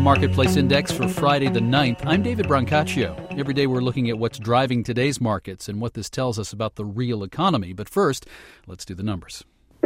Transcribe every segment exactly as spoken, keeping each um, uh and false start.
Marketplace Index for Friday the ninth. I'm David Brancaccio. Every day we're looking at what's driving today's markets and what this tells us about the real economy. But first, let's do the numbers.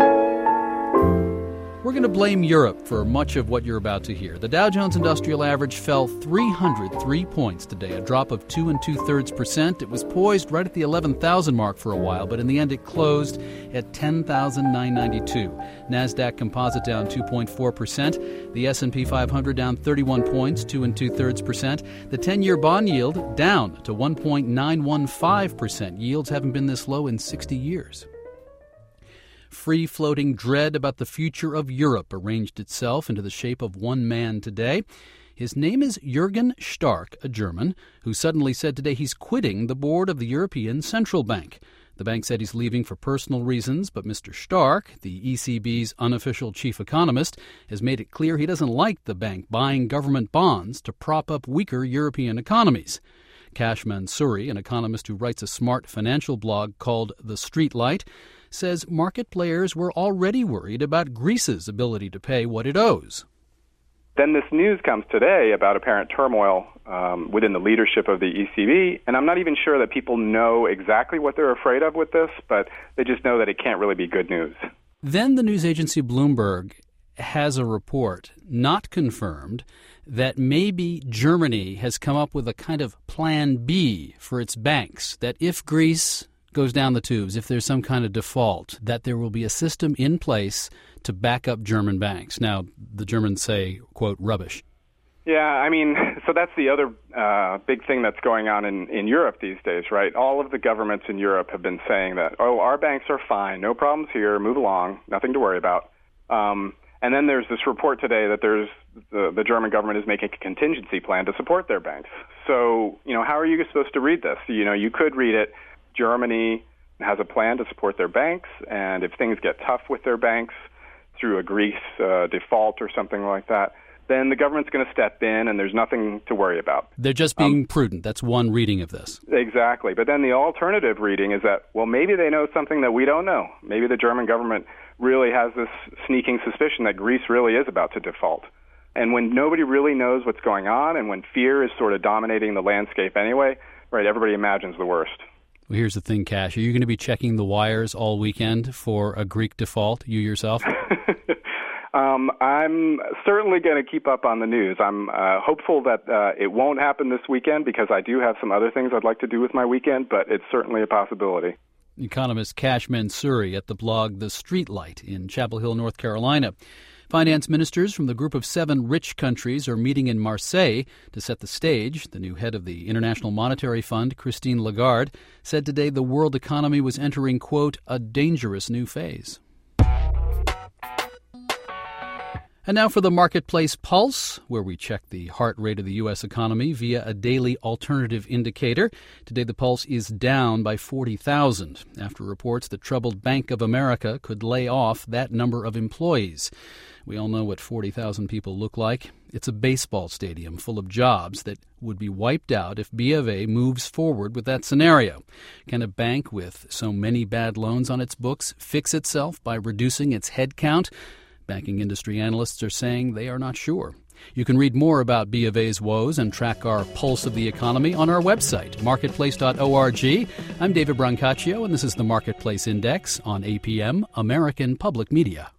We're going to blame Europe for much of what you're about to hear. The Dow Jones Industrial Average fell three hundred three points today, a drop of two and two-thirds percent. It was poised right at the eleven thousand mark for a while, but in the end it closed at ten thousand nine hundred ninety-two. NASDAQ Composite down two point four percent. The S and P five hundred down thirty-one points, two and two-thirds percent. The ten-year bond yield down to one point nine one five percent. Yields haven't been this low in sixty years. Free-floating dread about the future of Europe arranged itself into the shape of one man today. His name is Jürgen Stark, a German, who suddenly said today he's quitting the board of the European Central Bank. The bank said he's leaving for personal reasons, but Mister Stark, the E C B's unofficial chief economist, has made it clear he doesn't like the bank buying government bonds to prop up weaker European economies. Kash Mansouri, an economist who writes a smart financial blog called The Streetlight, says market players were already worried about Greece's ability to pay what it owes. Then this news comes today about apparent turmoil um, within the leadership of the E C B, and I'm not even sure that people know exactly what they're afraid of with this, but they just know that it can't really be good news. Then the news agency Bloomberg has a report, not confirmed, that maybe Germany has come up with a kind of plan B for its banks, that if Greece goes down the tubes, if there's some kind of default, that there will be a system in place to back up German banks. Now, the Germans say, quote, rubbish. Yeah, I mean, so that's the other uh, big thing that's going on in, in Europe these days, right? All of the governments in Europe have been saying that, oh, our banks are fine, no problems here, move along, nothing to worry about. Um, and then there's this report today that there's the, the German government is making a contingency plan to support their banks. So, you know, how are you supposed to read this? You know, you could read it, Germany has a plan to support their banks, and if things get tough with their banks through a Greece uh, default or something like that, then the government's going to step in and there's nothing to worry about. They're just being um, prudent. That's one reading of this. Exactly. But then the alternative reading is that, well, maybe they know something that we don't know. Maybe the German government really has this sneaking suspicion that Greece really is about to default. And when nobody really knows what's going on and when fear is sort of dominating the landscape anyway, right, everybody imagines the worst. Well, here's the thing, Kash. Are you going to be checking the wires all weekend for a Greek default, you yourself? um, I'm certainly going to keep up on the news. I'm uh, hopeful that uh, it won't happen this weekend because I do have some other things I'd like to do with my weekend, but it's certainly a possibility. Economist Kash Mansouri at the blog The Streetlight in Chapel Hill, North Carolina. Finance ministers from the group of seven rich countries are meeting in Marseille to set the stage. The new head of the International Monetary Fund, Christine Lagarde, said today the world economy was entering, quote, a dangerous new phase. And now for the Marketplace Pulse, where we check the heart rate of the U S economy via a daily alternative indicator. Today the pulse is down by forty thousand after reports that troubled Bank of America could lay off that number of employees. We all know what forty thousand people look like. It's a baseball stadium full of jobs that would be wiped out if B of A moves forward with that scenario. Can a bank with so many bad loans on its books fix itself by reducing its head count? Banking industry analysts are saying they are not sure. You can read more about B of A's woes and track our pulse of the economy on our website, marketplace dot org. I'm David Brancaccio, and this is the Marketplace Index on A P M, American Public Media.